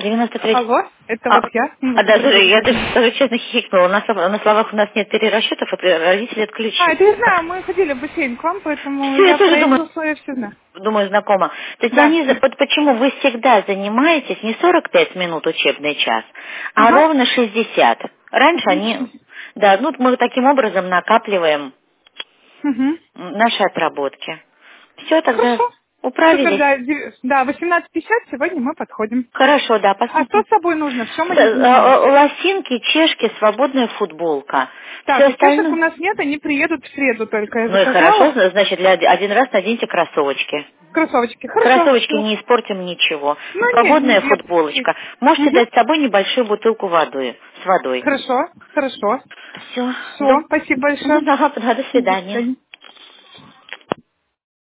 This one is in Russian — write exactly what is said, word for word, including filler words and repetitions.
девяносто три. Алло, это А, вот я. а даже, я даже, даже честно хихикнула. На, слов- на словах у нас нет перерасчетов, а родители А, отключили. это я знаю, мы ходили в бассейн к вам, поэтому Все, я я тоже про эти думаю, условия все знаю. думаю, знакома. То есть Да. они, за- вот почему вы всегда занимаетесь не сорок пять минут учебный час, а Ага. ровно шестьдесят. Раньше они, Отлично. да, ну мы таким образом накапливаем Угу. м, наши отработки. Все, тогда Хорошо. Супер, управились. да. Дев- Да, восемнадцать пятьдесят сегодня мы подходим. Хорошо, да, А что посмотрим. с собой нужно? В чем С- они э, занимаются? э, Лосинки, чешки, свободная футболка. Все Так, чешек у остальное. нас нет, они приедут в среду только. Я Ну и хорошо, заказала. зна- значит, для оди- один раз наденьте кроссовочки. Кроссовочки. Хорошо. Кроссовочки Всё. не испортим ничего. Ну, нет, Свободная не, я... футболочка. Можете Угу. дать с собой небольшую бутылку воды с водой. Хорошо, хорошо. Все. Все, спасибо большое. Да, да, до До свидания. свидания.